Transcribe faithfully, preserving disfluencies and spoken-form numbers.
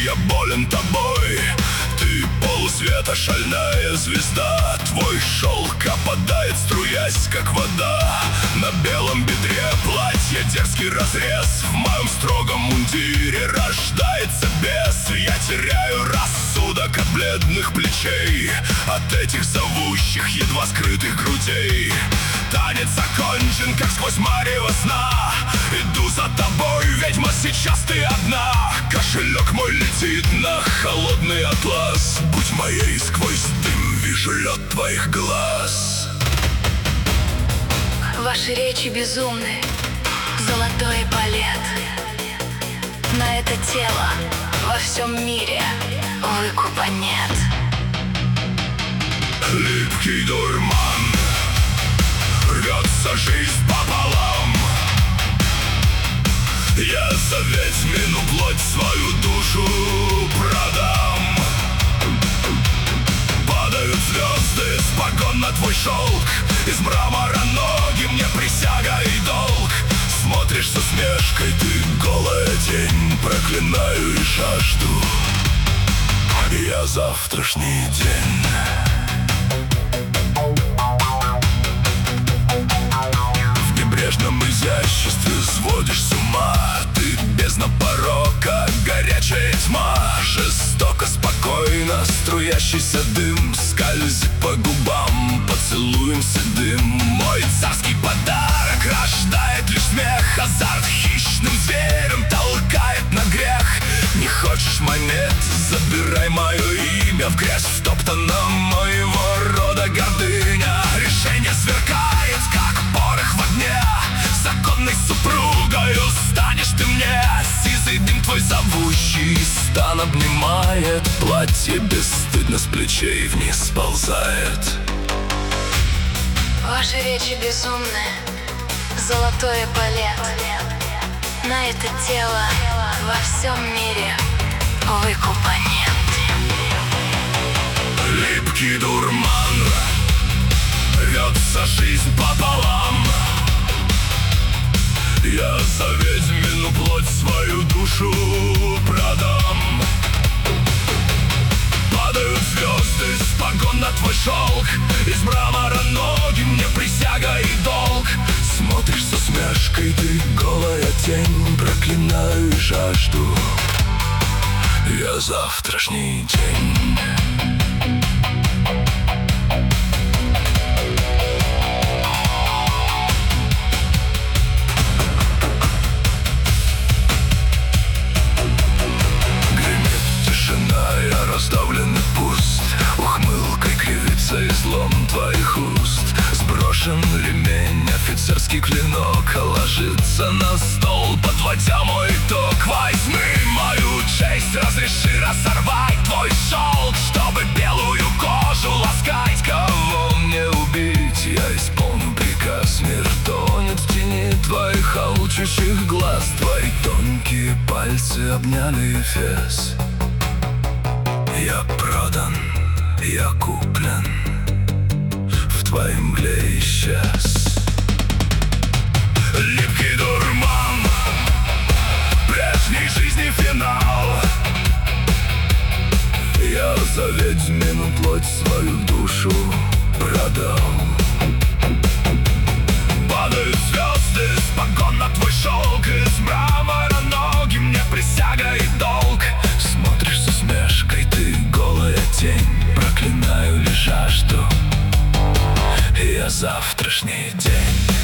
я болен тобой. Ты полусвета, шальная звезда. Твой шелк опадает, струясь, как вода. На белом бедре платье, дерзкий разрез. В моем строгом мундире рождается бес. Я теряю рассудок от бледных плечей, от этих зовущих, едва скрытых грудей. Танец окончен, как сквозь марево сна. Иду за тобой, ведьма, сейчас ты одна. Кошелек мой летит на холодный атлас. Будь моей, сквозь дым вижу лед твоих глаз. Ваши речи безумны, золотой балет. На это тело во всем мире выкупа нет. Липкий дурман, рвется жизнь пополам. Я за ведьмину плоть свою душу продам. Падают звезды с погон на твой шелк. Из мрамора ноги, мне присяга и долг. Смотришь с усмешкой, ты голая тень. Проклинаю и жажду я завтрашний день. В небрежном изяществе сводишь с ума. Ты бездна порока, горячая тьма. Жестоко, спокойно, струящийся дым скользит по губам, поцелуем седым. Мой царский подарок рождает лишь смех. Азарт хищным зверем толкает на грех. Не хочешь монет, забирай мое имя. В грязь втоптана моего рода гордыня. Решение сверкает, как порох в огне. Законной супругою станешь ты мне. Сизый дым твой зовущий стан обнимает. Платье бесстыдно с плечей вниз сползает. Ваши речи безумны, золотой балет. На это тело во всем мире выкупа нет. Липкий дурман, рвется жизнь пополам. Я за ведьмину плоть свою душу продам. Падают звезды с погон на твой шелк. Из мрамора ноги, мне присяга и долг. Смотришь с усмешкой, ты голая тень. Проклинаю и жажду я завтрашний день. Раздавленный пуст, ухмылкой кривится излом твоих уст. Сброшен ремень, офицерский клинок ложится на стол, подводя мой итог. Возьми мою честь, разреши разорвать твой шелк, чтобы белую кожу ласкать. Кого мне убить, я исполню приказ. Мир тонет в тени твоих алчущих глаз. Твои тонкие пальцы обняли Эфес. Я продан, я куплен, в твоей мгле исчез. Липкий дурман, прежней жизни финал. Я за ведьмину плоть свою душу продал. Падают звезды с погон на твой шелк. Из мрамора ноги, мне присяга и долг. Смотришь с усмешкой, ты голая тень. Проклинаю лишь жажду я завтрашний день.